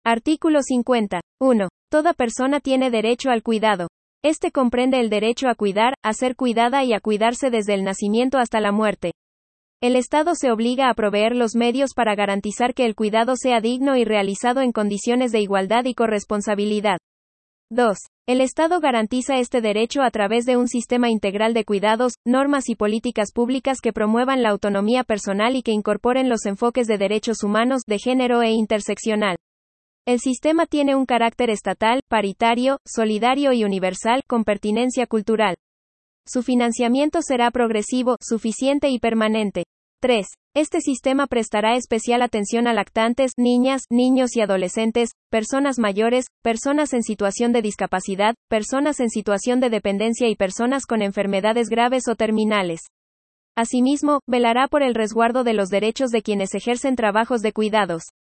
Artículo 50. 1. Toda persona tiene derecho al cuidado. Este comprende el derecho a cuidar, a ser cuidada y a cuidarse desde el nacimiento hasta la muerte. El Estado se obliga a proveer los medios para garantizar que el cuidado sea digno y realizado en condiciones de igualdad y corresponsabilidad. 2. El Estado garantiza este derecho a través de un sistema integral de cuidados, normas y políticas públicas que promuevan la autonomía personal y que incorporen los enfoques de derechos humanos, de género e interseccional. El sistema tiene un carácter estatal, paritario, solidario y universal, con pertinencia cultural. Su financiamiento será progresivo, suficiente y permanente. 3. Este sistema prestará especial atención a lactantes, niñas, niños y adolescentes, personas mayores, personas en situación de discapacidad, personas en situación de dependencia y personas con enfermedades graves o terminales. Asimismo, velará por el resguardo de los derechos de quienes ejercen trabajos de cuidados.